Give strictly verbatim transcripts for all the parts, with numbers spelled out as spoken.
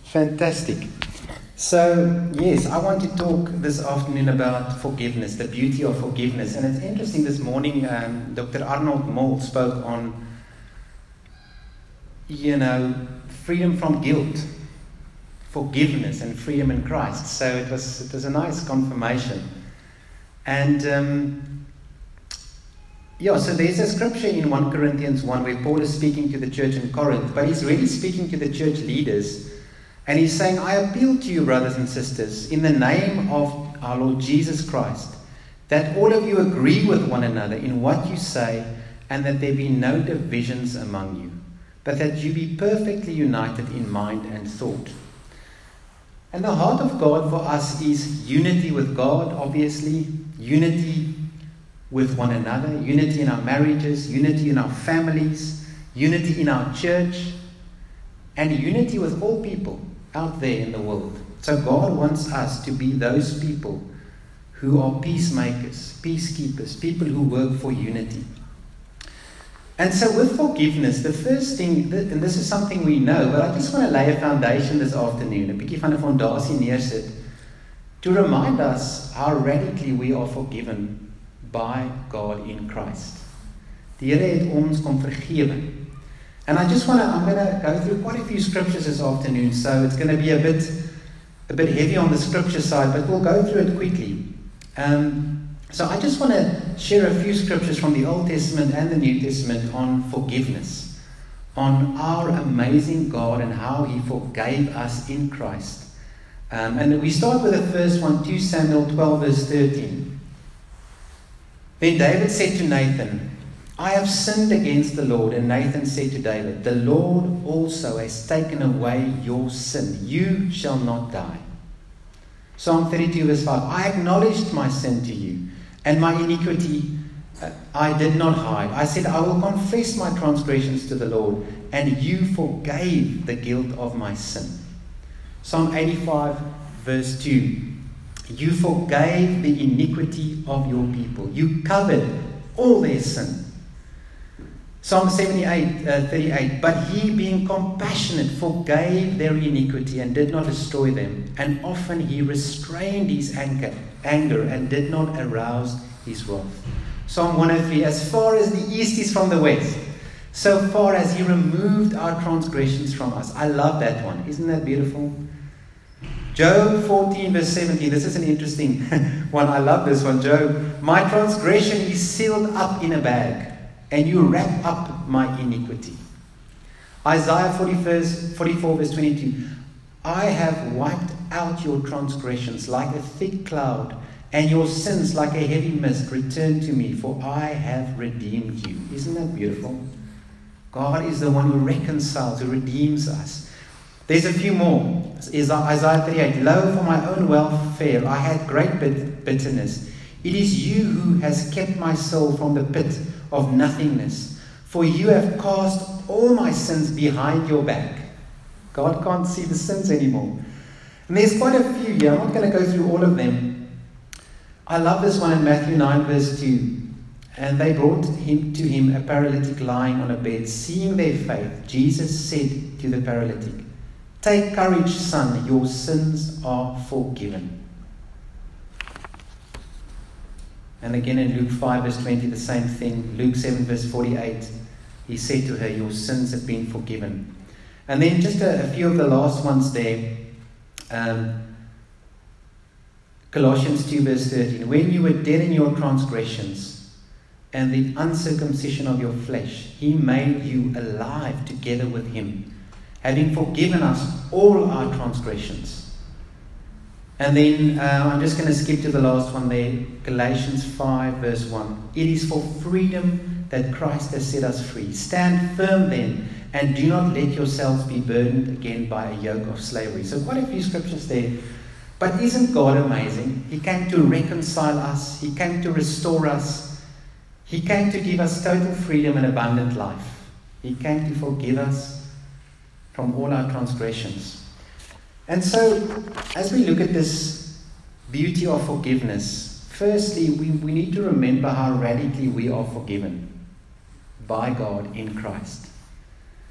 Fantastic. So, yes, I want to talk this afternoon about forgiveness, the beauty of forgiveness. And it's interesting, this morning um, Doctor Arnold Moll spoke on, you know, freedom from guilt, forgiveness and freedom in Christ. So it was it was a nice confirmation. And um, yeah, so there's a scripture in First Corinthians one where Paul is speaking to the church in Corinth, but he's really speaking to the church leaders. And he's saying, I appeal to you, brothers and sisters, in the name of our Lord Jesus Christ, that all of you agree with one another in what you say, and that there be no divisions among you, but that you be perfectly united in mind and thought. And the heart of God for us is unity with God, obviously, unity with one another, unity in our marriages, unity in our families, unity in our church, and unity with all people out there in the world. So God wants us to be those people who are peacemakers, peacekeepers, people who work for unity. And so with forgiveness, the first thing, and this is something we know, but I just want to lay a foundation this afternoon, 'n bietjie van 'n fondasie neersit, to remind us how radically we are forgiven by God in Christ. Die Here het ons kom vergewe. And I just want to, I'm going to go through quite a few scriptures this afternoon, so it's going to be a bit a bit heavy on the scripture side, but we'll go through it quickly. Um, so I just want to share a few scriptures from the Old Testament and the New Testament on forgiveness, on our amazing God and how He forgave us in Christ. Um, and we start with the first one, Second Samuel twelve verse thirteen. Then David said to Nathan, I have sinned against the Lord. And Nathan said to David, the Lord also has taken away your sin. You shall not die. Psalm thirty-two verse five. I acknowledged my sin to you, and my iniquity uh, I did not hide. I said, I will confess my transgressions to the Lord, and you forgave the guilt of my sin. Psalm eighty-five verse two. You forgave the iniquity of your people. You covered all their sin. Psalm seventy-eight, uh, thirty-eight, but He, being compassionate, forgave their iniquity and did not destroy them. And often He restrained His anger, anger and did not arouse His wrath. Psalm one oh three, as far as the east is from the west, so far as He removed our transgressions from us. I love that one. Isn't that beautiful? Job fourteen verse seventeen, this is an interesting one. I love this one. Job, my transgression is sealed up in a bag, and you wrap up my iniquity. Isaiah forty-four verse twenty-two. I have wiped out your transgressions like a thick cloud, and your sins like a heavy mist. Return to me, for I have redeemed you. Isn't that beautiful? God is the one who reconciles, who redeems us. There's a few more. Isaiah thirty-eight. Lo, for my own welfare I had great bit- bitterness. It is you who has kept my soul from the pit of nothingness. For you have cast all my sins behind your back. God can't see the sins anymore. And there's quite a few here. I'm not going to go through all of them. I love this one in Matthew nine verse two. And they brought him to him a paralytic lying on a bed. Seeing their faith, Jesus said to the paralytic, take courage, son, your sins are forgiven. And again in Luke five verse twenty, the same thing. Luke seven verse forty-eight, He said to her, your sins have been forgiven. And then just a, a few of the last ones there. Um, Colossians two verse thirteen, when you were dead in your transgressions and the uncircumcision of your flesh, He made you alive together with Him, having forgiven us all our transgressions. And then uh, I'm just going to skip to the last one there. Galatians five verse one. It is for freedom that Christ has set us free. Stand firm then, and do not let yourselves be burdened again by a yoke of slavery. So quite a few scriptures there. But isn't God amazing? He came to reconcile us. He came to restore us. He came to give us total freedom and abundant life. He came to forgive us from all our transgressions. And so, as we look at this beauty of forgiveness, firstly, we, we need to remember how radically we are forgiven by God in Christ.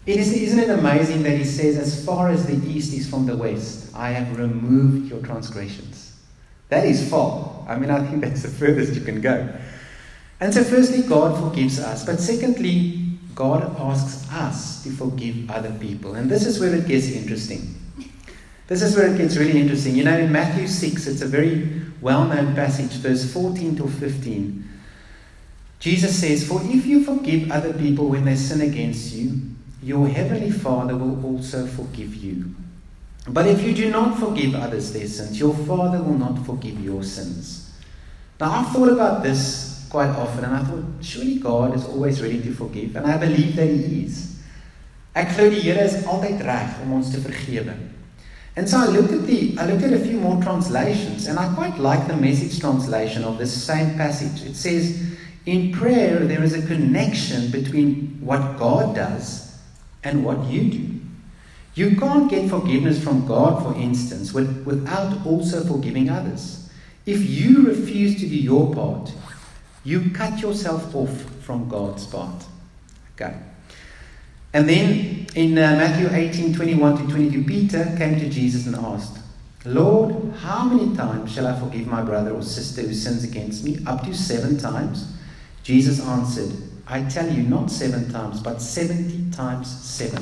It is, isn't it amazing that he says, as far as the east is from the west, I have removed your transgressions. That is far. I mean, I think that's the furthest you can go. And so firstly, God forgives us. But secondly, God asks us to forgive other people. And this is where it gets interesting. This is where it gets really interesting. You know, in Matthew six, it's a very well-known passage, verse fourteen to fifteen. Jesus says, for if you forgive other people when they sin against you, your heavenly Father will also forgive you. But if you do not forgive others their sins, your Father will not forgive your sins. Now, I've thought about this quite often, and I thought, surely God is always ready to forgive, and I believe that He is. Ek glo die Here is altyd reg om ons te vergewe. And so I looked at the, I looked at a few more translations, and I quite like the Message translation of this same passage. It says, in prayer there is a connection between what God does and what you do. You can't get forgiveness from God, for instance, with, without also forgiving others. If you refuse to do your part, you cut yourself off from God's part. Okay. And then in uh, Matthew eighteen, twenty-one to twenty-two, Peter came to Jesus and asked, Lord, how many times shall I forgive my brother or sister who sins against me? Up to seven times? Jesus answered, I tell you, not seven times, but seventy times seven.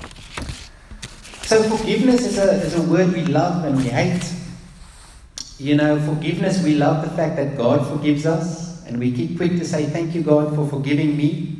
So forgiveness is a, is a word we love and we hate. You know, forgiveness, we love the fact that God forgives us, and we keep quick to say, thank you, God, for forgiving me.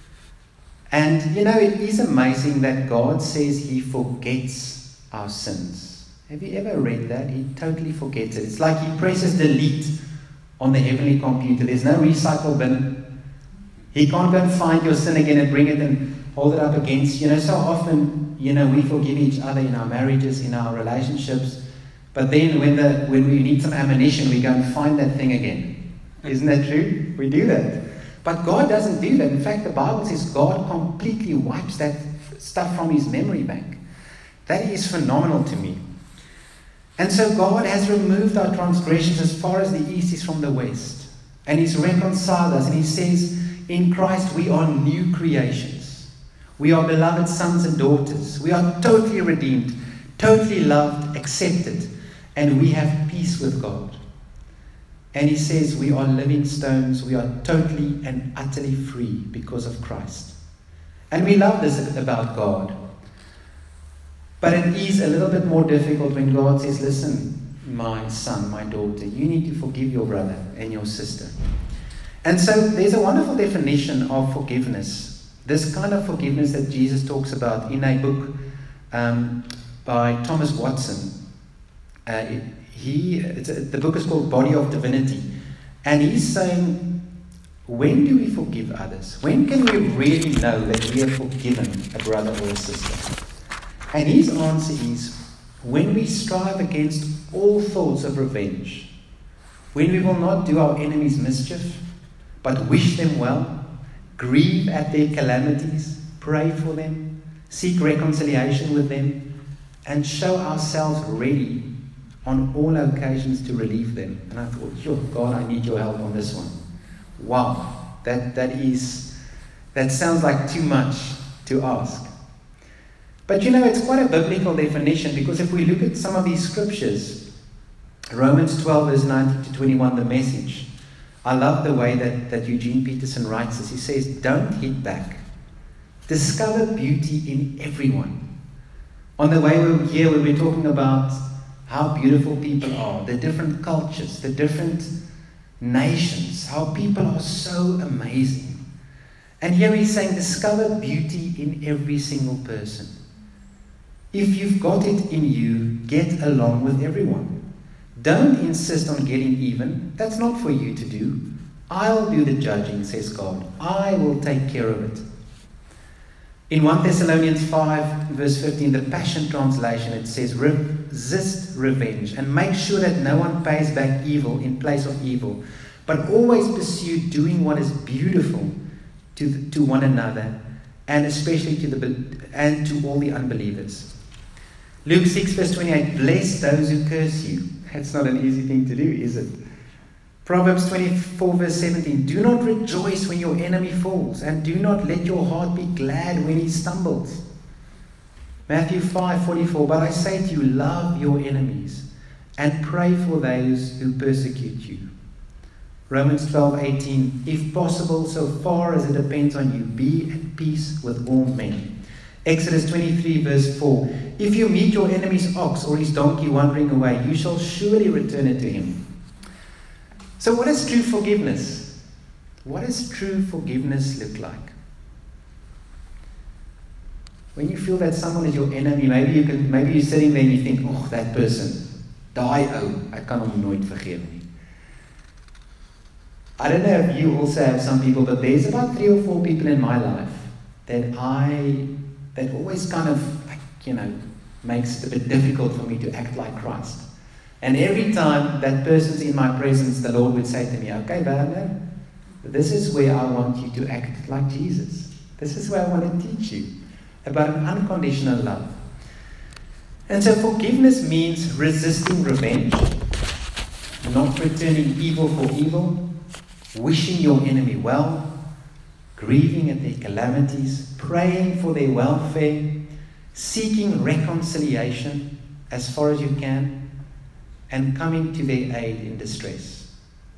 And, you know, it is amazing that God says He forgets our sins. Have you ever read that? He totally forgets it. It's like He presses delete on the heavenly computer. There's no recycle bin. He can't go and find your sin again and bring it and hold it up against you. You know, so often, you know, we forgive each other in our marriages, in our relationships. But then when the when we need some ammunition, we go and find that thing again. Isn't that true? We do that. But God doesn't do that. In fact, the Bible says God completely wipes that stuff from His memory bank. That is phenomenal to me. And so God has removed our transgressions as far as the east is from the west. And He's reconciled us. And He says, in Christ we are new creations. We are beloved sons and daughters. We are totally redeemed, totally loved, accepted. And we have peace with God. And He says we are living stones. We are totally and utterly free because of Christ. And we love this about God. But it is a little bit more difficult when God says, listen, my son, my daughter, you need to forgive your brother and your sister. And so there's a wonderful definition of forgiveness. This kind of forgiveness that Jesus talks about in a book um, by Thomas Watson. Uh, it, he, it's a, the book is called Body of Divinity. And he's saying, when do we forgive others? When can we really know that we have forgiven a brother or a sister? And his answer is, when we strive against all thoughts of revenge, when we will not do our enemies mischief, but wish them well, grieve at their calamities, pray for them, seek reconciliation with them, and show ourselves ready on all occasions to relieve them. And I thought, sure, God, I need your help on this one. Wow, that that is that sounds like too much to ask. But you know, it's quite a biblical definition, because if we look at some of these scriptures, Romans twelve, verse nineteen to twenty-one, the Message, I love the way that, that Eugene Peterson writes this. He says, don't hit back. Discover beauty in everyone. On the way we're here, we've been talking about how beautiful people are, the different cultures, the different nations, how people are so amazing. And here he's saying, discover beauty in every single person. If you've got it in you, get along with everyone. Don't insist on getting even. That's not for you to do. I'll do the judging, says God. I will take care of it. In First Thessalonians five, verse fifteen, the Passion Translation, it says, resist revenge and make sure that no one pays back evil in place of evil, but always pursue doing what is beautiful to, the, to one another, and especially to the and to all the unbelievers. Luke six, verse twenty-eight, bless those who curse you. That's not an easy thing to do, is it? Proverbs twenty-four, verse seventeen, do not rejoice when your enemy falls, and do not let your heart be glad when he stumbles. Matthew five forty-four, but I say to you, love your enemies and pray for those who persecute you. Romans twelve eighteen, if possible, so far as it depends on you, be at peace with all men. Exodus twenty-three verse four, if you meet your enemy's ox or his donkey wandering away, you shall surely return it to him. So what does true forgiveness? What does true forgiveness look like? When you feel that someone is your enemy, maybe you can, maybe you're sitting there and you think, oh, that person, daai ou, ek kan hom nooit vergewe nie. I don't know if you also have some people, but there's about three or four people in my life that I, that always kind of, like, you know, makes it a bit difficult for me to act like Christ. And every time that person's in my presence, the Lord would say to me, okay, Werner, this is where I want you to act like Jesus. This is where I want to teach you about an unconditional love. And so forgiveness means resisting revenge, not returning evil for evil, wishing your enemy well, grieving at their calamities, praying for their welfare, seeking reconciliation as far as you can, and coming to their aid in distress.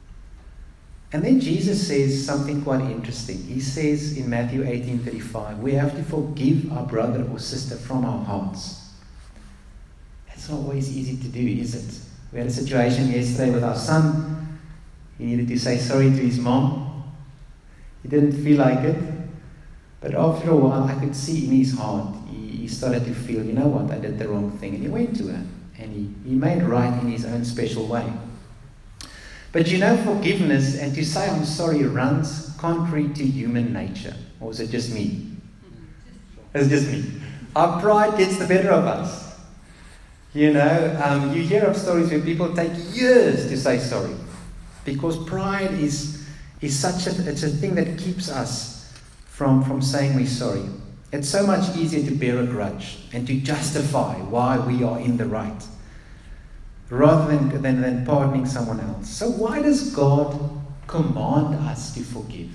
And then Jesus says something quite interesting. He says in Matthew eighteen thirty-five, we have to forgive our brother or sister from our hearts. It's not always easy to do, is it? We had a situation yesterday with our son. He needed to say sorry to his mom. He didn't feel like it. But after a while, I could see in his heart, he, he started to feel, you know what, I did the wrong thing. And he went to her. And he, he made right in his own special way. But you know, forgiveness and to say I'm sorry runs contrary to human nature. Or is it just me? It's just me. Our pride gets the better of us. You know, um, you hear of stories where people take years to say sorry. Because pride is, is such a, it's a thing that keeps us from, from saying we're sorry. It's so much easier to bear a grudge and to justify why we are in the right, rather than, than, than pardoning someone else. So why does God command us to forgive?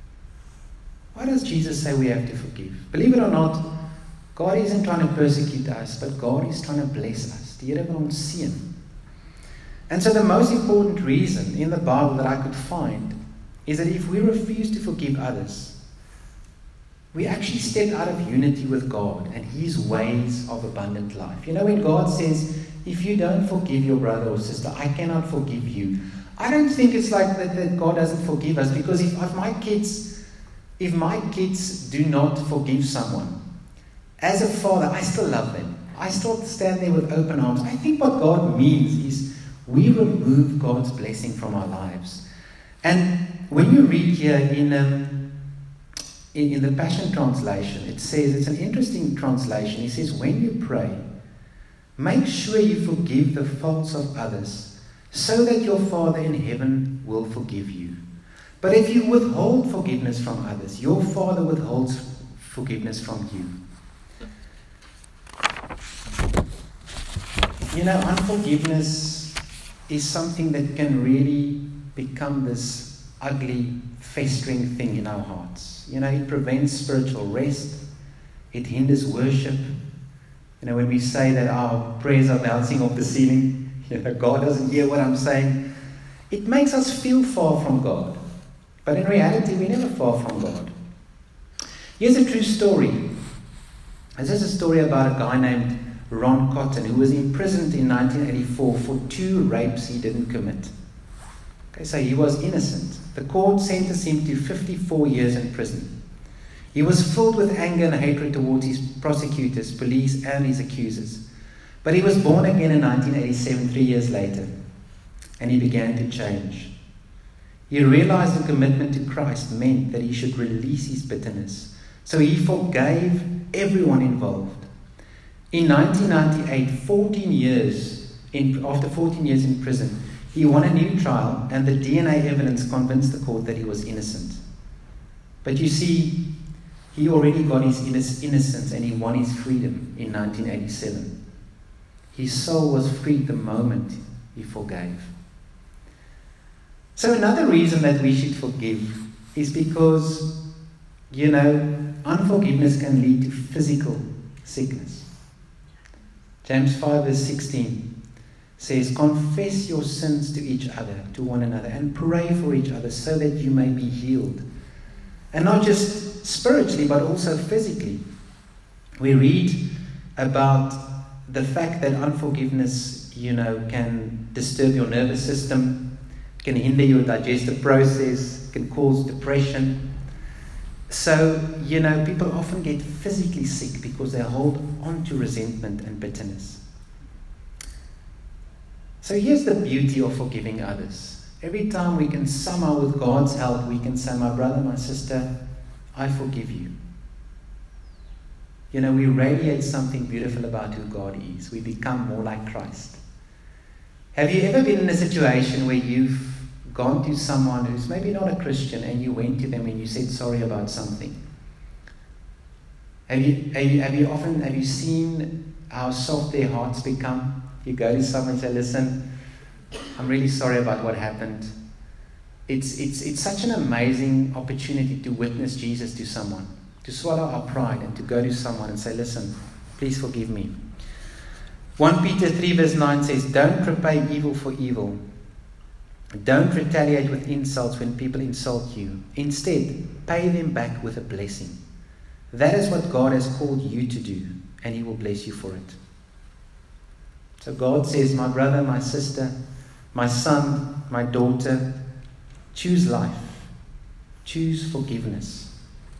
Why does Jesus say we have to forgive? Believe it or not, God isn't trying to persecute us, but God is trying to bless us. Die Here wil ons seën. And so the most important reason in the Bible that I could find is that if we refuse to forgive others, we actually step out of unity with God and His ways of abundant life. You know, when God says, if you don't forgive your brother or sister, I cannot forgive you. I don't think it's like that, that God doesn't forgive us, because if, if my kids, if my kids do not forgive someone, as a father, I still love them. I still stand there with open arms. I think what God means is we remove God's blessing from our lives. And when you read here in um, in, in the Passion Translation, it says, it's an interesting translation. It says, when you pray, make sure you forgive the faults of others, so that your Father in heaven will forgive you. But if you withhold forgiveness from others, your Father withholds forgiveness from you. You know, unforgiveness is something that can really become this ugly, festering thing in our hearts. You know, it prevents spiritual rest. It hinders worship. You know, when we say that our prayers are bouncing off the ceiling, you know, God doesn't hear what I'm saying, it makes us feel far from God. But in reality, we're never far from God. Here's a true story. This is a story about a guy named Ron Cotton, who was imprisoned in nineteen eighty-four for two rapes he didn't commit. Okay, so he was innocent. The court sentenced him to fifty-four years in prison. He was filled with anger and hatred towards his prosecutors, police, and his accusers. But he was born again in nineteen eighty-seven, three years later, and he began to change. He realized the commitment to Christ meant that he should release his bitterness. So he forgave everyone involved. In nineteen ninety-eight, fourteen years in, after fourteen years in prison, he won a new trial, and the D N A evidence convinced the court that he was innocent. But you see, he already got his innocence and he won his freedom in nineteen eighty-seven. His soul was freed the moment he forgave. So another reason that we should forgive is because, you know, unforgiveness can lead to physical sickness. James five verse sixteen says, confess your sins to each other, to one another, and pray for each other so that you may be healed. And not just spiritually, but also physically. We read about the fact that unforgiveness, you know, can disturb your nervous system, can hinder your digestive process, can cause depression. So, you know, people often get physically sick because they hold on to resentment and bitterness. So here's the beauty of forgiving others. Every time we can somehow, with God's help, we can say, my brother, my sister, I forgive you. You know, we radiate something beautiful about who God is. We become more like Christ. Have you ever been in a situation where you've gone to someone who's maybe not a Christian and you went to them and you said sorry about something? Have you, have you, have you often, have you seen how soft their hearts become? You go to someone and say, listen, I'm really sorry about what happened. It's, it's, it's such an amazing opportunity to witness Jesus to someone, to swallow our pride and to go to someone and say, listen, please forgive me. First Peter three verse nine says, don't repay evil for evil. Don't retaliate with insults when people insult you. Instead, pay them back with a blessing. That is what God has called you to do, and He will bless you for it. So God says, my brother, my sister, my son, my daughter, choose life. Choose forgiveness.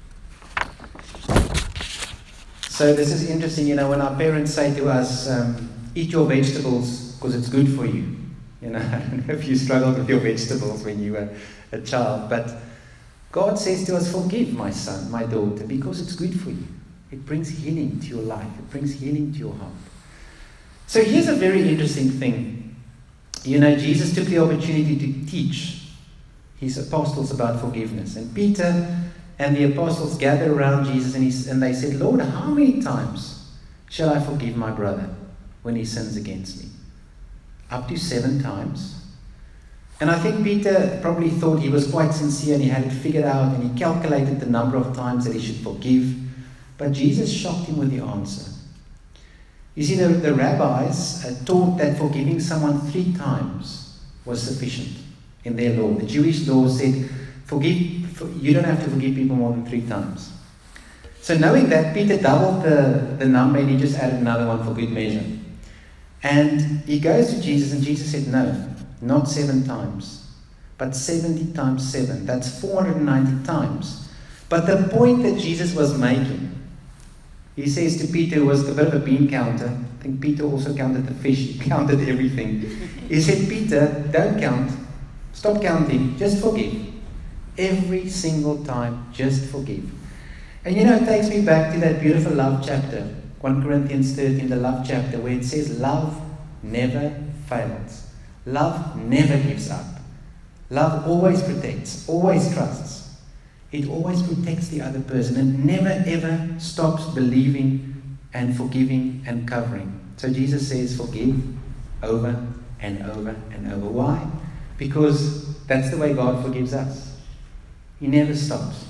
So this is interesting, you know, when our parents say to us, um, eat your vegetables because it's good for you. You know, I don't know if you struggled with your vegetables when you were a child, but God says to us, forgive my son, my daughter, because it's good for you. It brings healing to your life. It brings healing to your heart. So here's a very interesting thing. You know, Jesus took the opportunity to teach His apostles about forgiveness. And Peter and the apostles gathered around Jesus and, he, and they said, Lord, how many times shall I forgive my brother when he sins against me? Up to seven times. And I think Peter probably thought he was quite sincere and he had it figured out and he calculated the number of times that he should forgive. But Jesus shocked him with the answer. You see, the, the rabbis uh, taught that forgiving someone three times was sufficient in their law. The Jewish law said, forgive, for, you don't have to forgive people more than three times. So knowing that, Peter doubled the, the number and he just added another one for good measure. And he goes to Jesus and Jesus said, no, not seven times, but seventy times seven. That's four hundred ninety times. But the point that Jesus was making, he says to Peter, who was a bit of a bean counter. I think Peter also counted the fish. He counted everything. He said, Peter, don't count. Stop counting. Just forgive. Every single time, just forgive. And you know, it takes me back to that beautiful love chapter. First Corinthians thirteen, the love chapter, where it says, love never fails. Love never gives up. Love always protects, always trusts. It always protects the other person and never ever stops believing and forgiving and covering. So Jesus says, forgive over and over and over. Why? Because that's the way God forgives us. He never stops.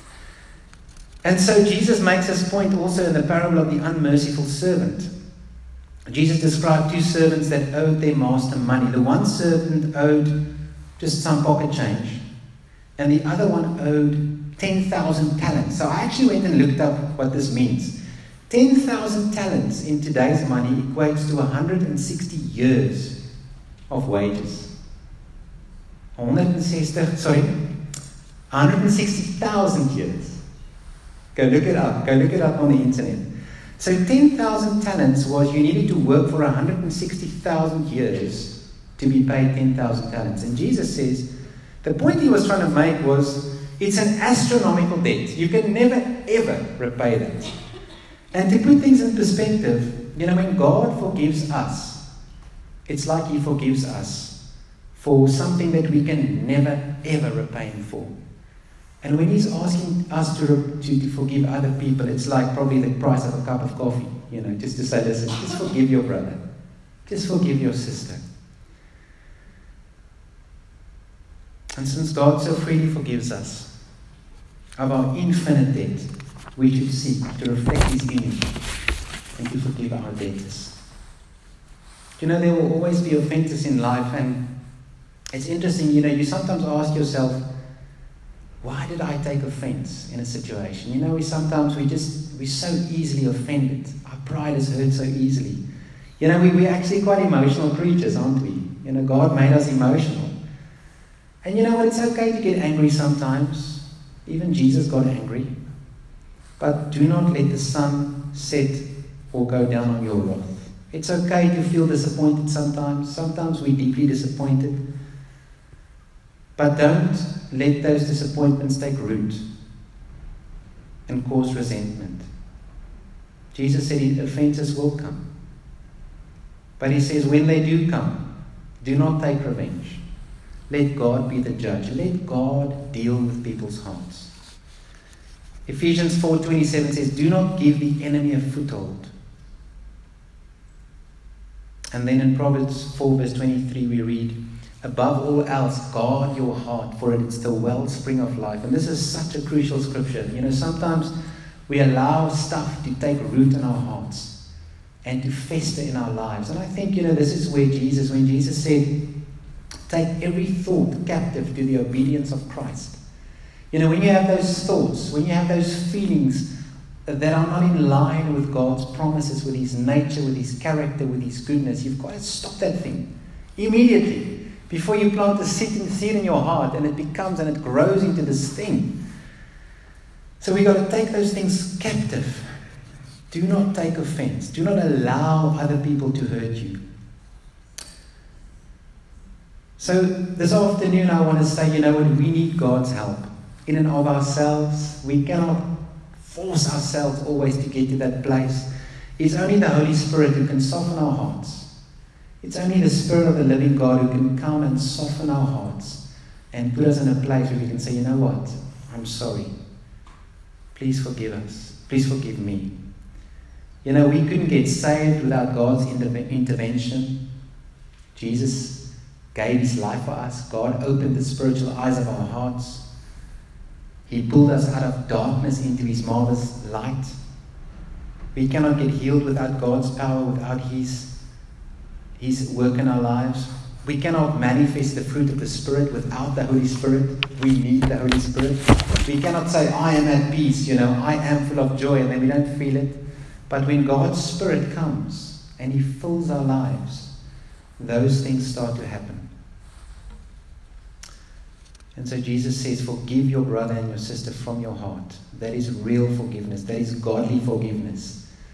And so Jesus makes this point also in the parable of the unmerciful servant. Jesus described two servants that owed their master money. The one servant owed just some pocket change, and the other one owed ten thousand talents. So I actually went and looked up what this means. ten thousand talents in today's money equates to one hundred sixty years of wages. one hundred sixty, sorry, one hundred sixty thousand years. Go look it up. Go look it up on the internet. So ten thousand talents was you needed to work for one hundred sixty thousand years to be paid ten thousand talents. And Jesus says, the point he was trying to make was, it's an astronomical debt. You can never, ever repay that. And to put things in perspective, you know, when God forgives us, it's like He forgives us for something that we can never, ever repay Him for. And when He's asking us to, to, to forgive other people, it's like probably the price of a cup of coffee, you know, just to say, listen, just forgive your brother. Just forgive your sister. And since God so freely forgives us of our infinite debt, we should seek to reflect His image and to forgive our debtors. You know, there will always be offenses in life, and it's interesting, you know, you sometimes ask yourself, why did I take offense in a situation? You know, we sometimes, we just, we're so easily offended. Our pride is hurt so easily. You know, we, we're actually quite emotional creatures, aren't we? You know, God made us emotional. And you know what, it's okay to get angry sometimes. Even Jesus got angry. But do not let the sun set or go down on your wrath. It's okay to feel disappointed sometimes. Sometimes we're deeply disappointed. But don't let those disappointments take root and cause resentment. Jesus said offenses will come. But he says when they do come, do not take revenge. Let God be the judge. Let God deal with people's hearts. Ephesians four twenty-seven says, do not give the enemy a foothold. And then in Proverbs four verse twenty-three we read, above all else, guard your heart, for it is the wellspring of life. And this is such a crucial scripture. You know, sometimes we allow stuff to take root in our hearts and to fester in our lives. And I think, you know, this is where Jesus, when Jesus said, take every thought captive to the obedience of Christ. You know, when you have those thoughts, when you have those feelings that are not in line with God's promises, with His nature, with His character, with His goodness, you've got to stop that thing immediately. Before you plant a seed in your heart and it becomes and it grows into this thing. So we've got to take those things captive. Do not take offense. Do not allow other people to hurt you. So this afternoon I want to say, you know what, we need God's help. In and of ourselves, we cannot force ourselves always to get to that place. It's only the Holy Spirit who can soften our hearts. It's only the Spirit of the living God who can come and soften our hearts and put us in a place where we can say, you know what, I'm sorry. Please forgive us. Please forgive me. You know, we couldn't get saved without God's interve- intervention. Jesus gave His life for us. God opened the spiritual eyes of our hearts. He pulled us out of darkness into His marvelous light. We cannot get healed without God's power, without His His work in our lives. We cannot manifest the fruit of the Spirit without the Holy Spirit. We need the Holy Spirit. We cannot say, I am at peace, you know, I am full of joy, and then we don't feel it. But when God's Spirit comes and He fills our lives, those things start to happen. And so Jesus says, forgive your brother and your sister from your heart. That is real forgiveness. That is godly forgiveness.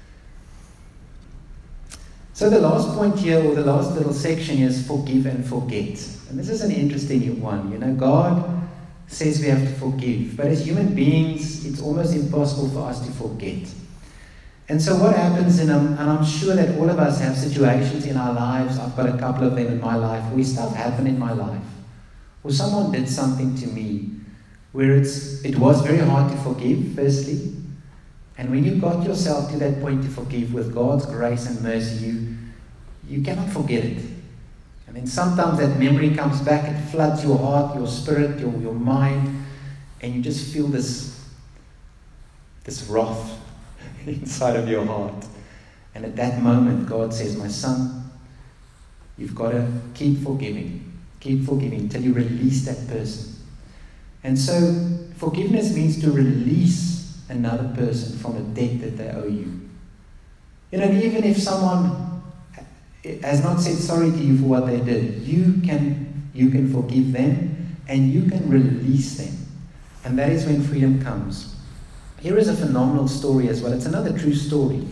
So the last point here, or the last little section here, is forgive and forget. And this is an interesting one. You know, God says we have to forgive. But as human beings, it's almost impossible for us to forget. And so what happens, in, um, and I'm sure that all of us have situations in our lives, I've got a couple of them in my life, where stuff happened in my life. Or someone did something to me where it's it was very hard to forgive, firstly. And when you got yourself to that point to forgive with God's grace and mercy, you, you cannot forget it. And then sometimes that memory comes back, it floods your heart, your spirit, your, your mind, and you just feel this, this wrath inside of your heart. And at that moment, God says, my son, you've got to keep forgiving. Keep forgiving till you release that person. And so forgiveness means to release another person from a debt that they owe you. You know, even if someone has not said sorry to you for what they did, you can you can forgive them and you can release them. And that is when freedom comes. Here is a phenomenal story as well. It's another true story.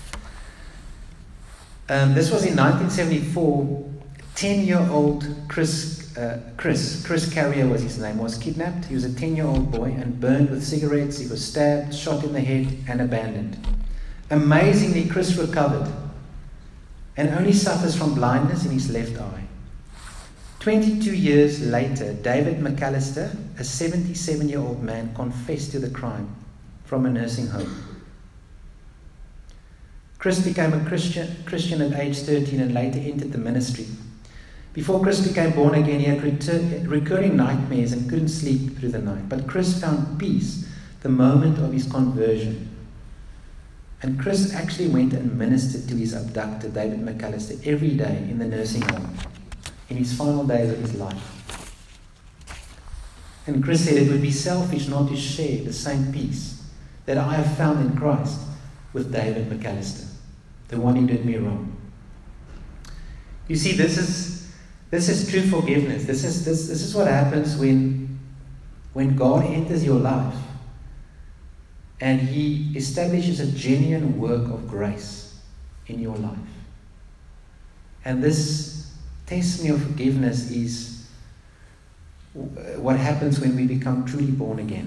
Um, this was in nineteen seventy-four. ten-year-old Chris Uh, Chris, Chris Carrier was his name, was kidnapped. He was a ten-year-old boy and burned with cigarettes. He was stabbed, shot in the head, and abandoned. Amazingly, Chris recovered and only suffers from blindness in his left eye. twenty-two years later, David McAllister, a seventy-seven-year-old man, confessed to the crime from a nursing home. Chris became a Christian, Christian at age thirteen and later entered the ministry. Before Chris became born again, he had retur- recurring nightmares and couldn't sleep through the night. But Chris found peace the moment of his conversion. And Chris actually went and ministered to his abductor, David McAllister, every day in the nursing home, in his final days of his life. And Chris said it would be selfish not to share the same peace that I have found in Christ with David McAllister, the one who did me wrong. You see, this is this is true forgiveness. This is this this is what happens when when God enters your life and He establishes a genuine work of grace in your life. And this testimony of forgiveness is what happens when we become truly born again.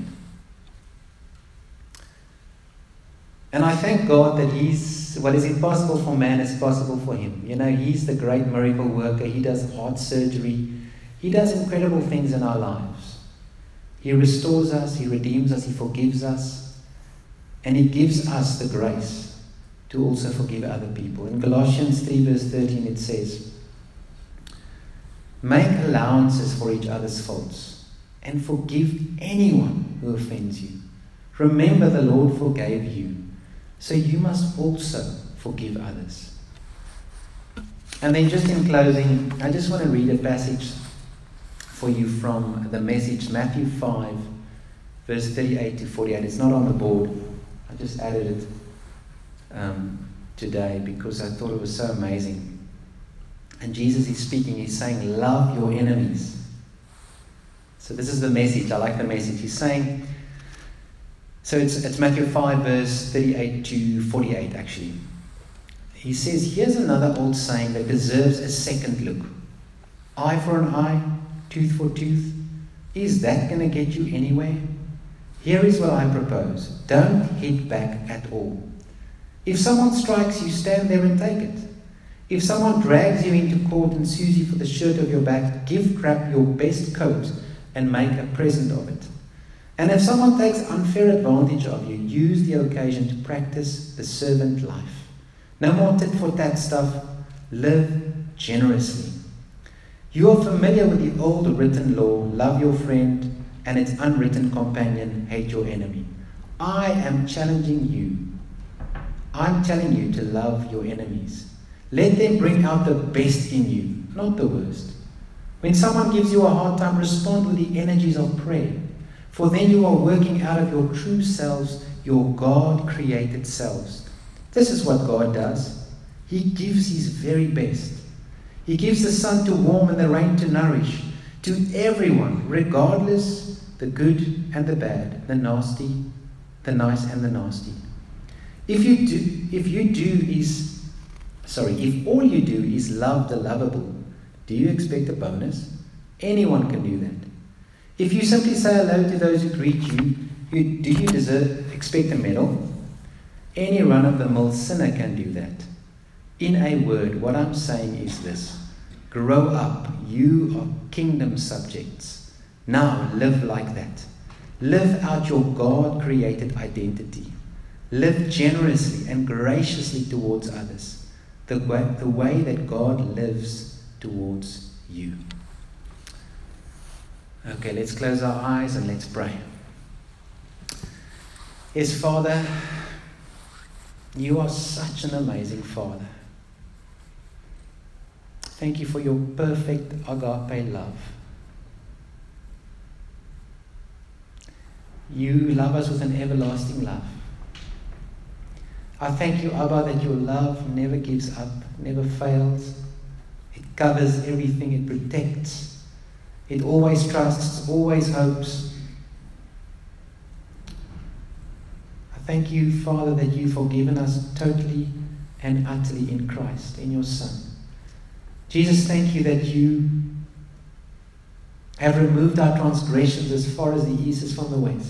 And I thank God that He's, what is impossible for man is possible for Him. You know, He's the great miracle worker. He does heart surgery. He does incredible things in our lives. He restores us, He redeems us, He forgives us. And He gives us the grace to also forgive other people. In Colossians three verse thirteen it says, "Make allowances for each other's faults and forgive anyone who offends you. Remember the Lord forgave you, so you must also forgive others." And then just in closing, I just want to read a passage for you from the Message, Matthew five, verse thirty-eight to forty-eight. It's not on the board. I just added it um, today because I thought it was so amazing. And Jesus is speaking. He's saying, love your enemies. So this is the Message. I like the Message. He's saying, so it's, it's Matthew five, verse thirty-eight to forty-eight, actually. He says, here's another old saying that deserves a second look. Eye for an eye, tooth for tooth. Is that going to get you anywhere? Here is what I propose. Don't hit back at all. If someone strikes you, stand there and take it. If someone drags you into court and sues you for the shirt of your back, give Crap your best coat and make a present of it. And if someone takes unfair advantage of you, use the occasion to practice the servant life. No more tit for tat stuff. Live generously. You are familiar with the old written law, love your friend and its unwritten companion, hate your enemy. I am challenging you. I'm telling you to love your enemies. Let them bring out the best in you, not the worst. When someone gives you a hard time, respond with the energies of prayer. For then you are working out of your true selves, your God-created selves. This is what God does. He gives His very best. He gives the sun to warm and the rain to nourish, to everyone, regardless the good and the bad, the nasty, the nice and the nasty. If you do, if you do is, sorry, if all you do is love the lovable, do you expect a bonus? Anyone can do that. If you simply say hello to those who greet you, you do you deserve, expect a medal? Any run-of-the-mill sinner can do that. In a word, what I'm saying is this. Grow up. You are kingdom subjects. Now live like that. Live out your God-created identity. Live generously and graciously towards others, the way, the way that God lives towards you. Okay, let's close our eyes and let's pray. Yes, Father, you are such an amazing Father. Thank you for your perfect agape love. You love us with an everlasting love. I thank you, Abba, that your love never gives up, never fails. It covers everything, it protects. It always trusts, always hopes. I thank you, Father, that you've forgiven us totally and utterly in Christ, in your Son. Jesus, thank you that you have removed our transgressions as far as the east is from the west.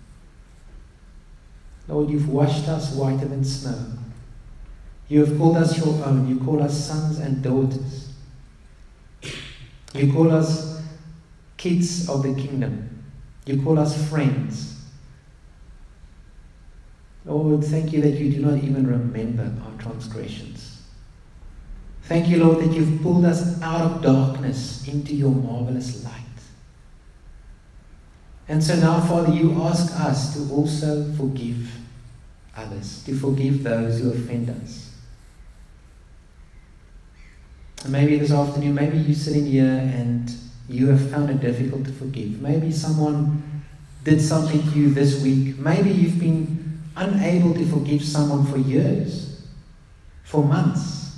Lord, you've washed us whiter than snow. You have called us your own. You call us sons and daughters. You call us kids of the kingdom. You call us friends. Lord, thank you that you do not even remember our transgressions. Thank you, Lord, that you've pulled us out of darkness into your marvelous light. And so now, Father, you ask us to also forgive others, to forgive those who offend us. And maybe this afternoon, maybe you're sitting here and you have found it difficult to forgive. Maybe someone did something to you this week. Maybe you've been unable to forgive someone for years, for months.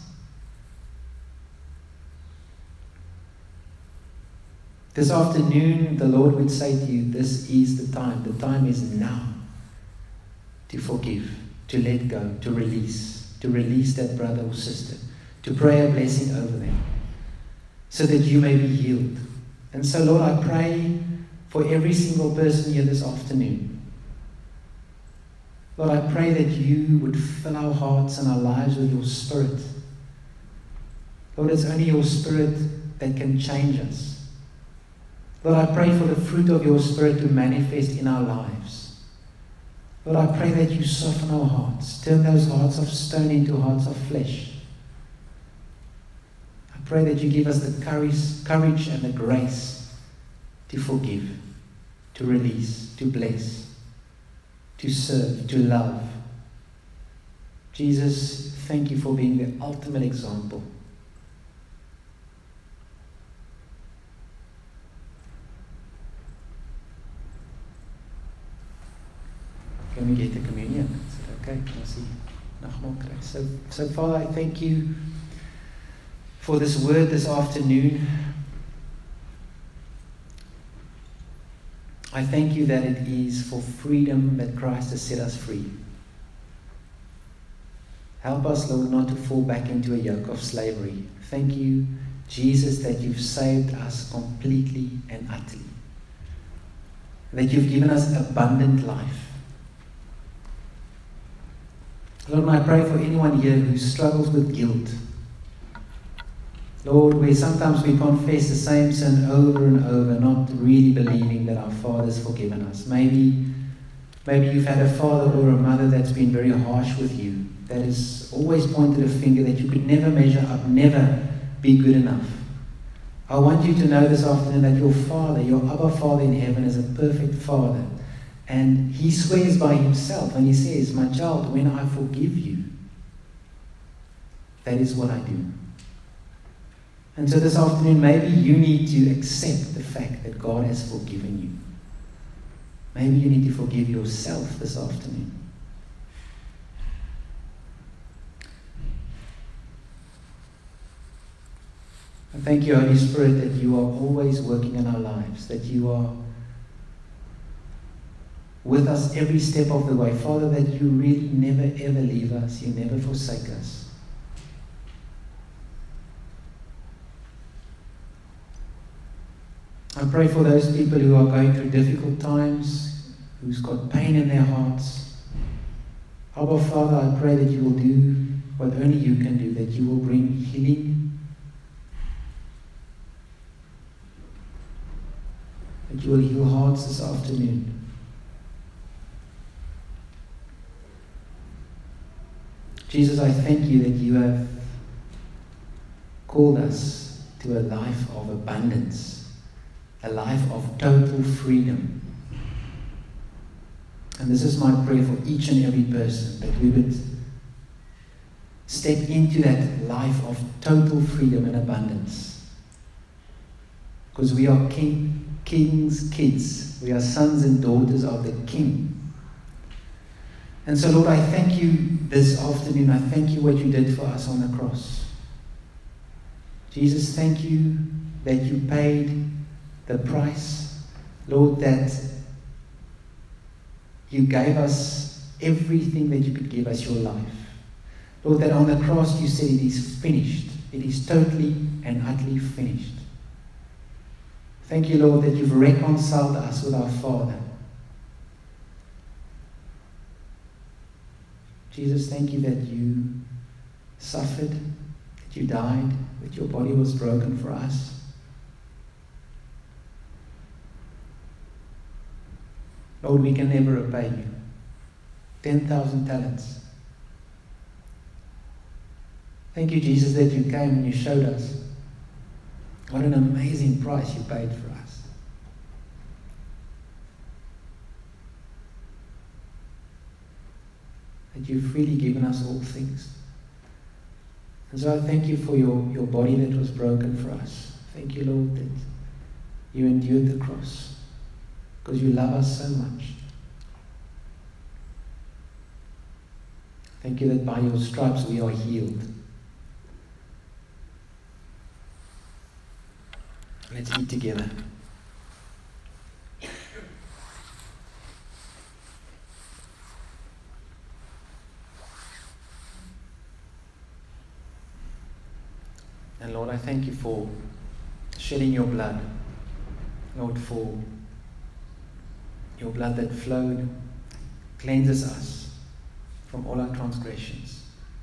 This afternoon, the Lord would say to you, this is the time. The time is now to forgive, to let go, to release, to release that brother or sister, to pray a blessing over them, so that you may be healed. And so, Lord, I pray for every single person here this afternoon. Lord, I pray that you would fill our hearts and our lives with your Spirit. Lord, it's only your Spirit that can change us. Lord, I pray for the fruit of your Spirit to manifest in our lives. Lord, I pray that you soften our hearts, turn those hearts of stone into hearts of flesh. I pray that you give us the courage, courage and the grace to forgive, to release, to bless, to serve, to love. Jesus, thank you for being the ultimate example. Can we get the communion? Is it okay? Can I see? So, so Father, I thank you for this word this afternoon. I thank you that it is for freedom that Christ has set us free. Help us, Lord, not to fall back into a yoke of slavery. Thank you, Jesus, that you've saved us completely and utterly. That you've given us abundant life. Lord, I pray for anyone here who struggles with guilt. Lord, where sometimes we confess the same sin over and over, not really believing that our Father's forgiven us. Maybe, maybe you've had a father or a mother that's been very harsh with you, that has always pointed a finger that you could never measure up, never be good enough. I want you to know this afternoon that your Father, your Abba Father in heaven, is a perfect Father. And he swears by himself and he says, my child, when I forgive you, that is what I do. And so this afternoon, maybe you need to accept the fact that God has forgiven you. Maybe you need to forgive yourself this afternoon. And thank you, Holy Spirit, that you are always working in our lives, that you are with us every step of the way. Father, that you really never ever leave us, you never forsake us. I pray for those people who are going through difficult times, who's got pain in their hearts. Abba, Father, I pray that you will do what only you can do, that you will bring healing, that you will heal hearts this afternoon. Jesus, I thank you that you have called us to a life of abundance, a life of total freedom. And this is my prayer for each and every person, that we would step into that life of total freedom and abundance. Because we are king, king's kids. We are sons and daughters of the King. And so, Lord, I thank you this afternoon. I thank you what you did for us on the cross. Jesus, thank you that you paid the price. Lord, that you gave us everything that you could give us, your life. Lord, that on the cross you said it is finished. It is totally and utterly finished. Thank you, Lord, that you've reconciled us with our Father. Jesus, thank you that you suffered, that you died, that your body was broken for us. Lord, we can never repay you. ten thousand talents. Thank you, Jesus, that you came and you showed us what an amazing price you paid for us. that you've freely given us all things. And so I thank you for your, your body that was broken for us. Thank you, Lord, that you endured the cross because you love us so much. Thank you that by your stripes we are healed. Let's eat together. And Lord, I thank you for shedding your blood. Lord, for your blood that flowed, cleanses us from all our transgressions.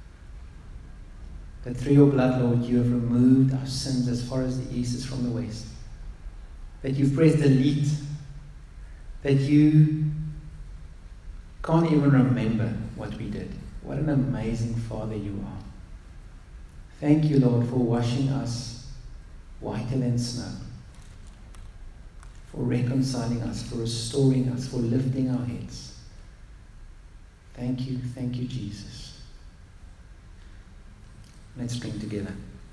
That through your blood, Lord, you have removed our sins as far as the east is from the west. That you've pressed delete. That you can't even remember what we did. What an amazing Father you are. Thank you, Lord, for washing us whiter than snow. For reconciling us, for restoring us, for lifting our heads. Thank you, thank you, Jesus. Let's drink together.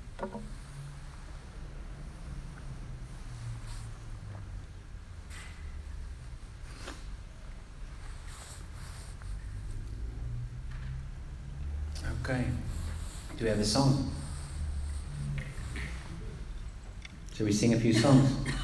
Okay. Do we have a song? Shall we sing a few songs?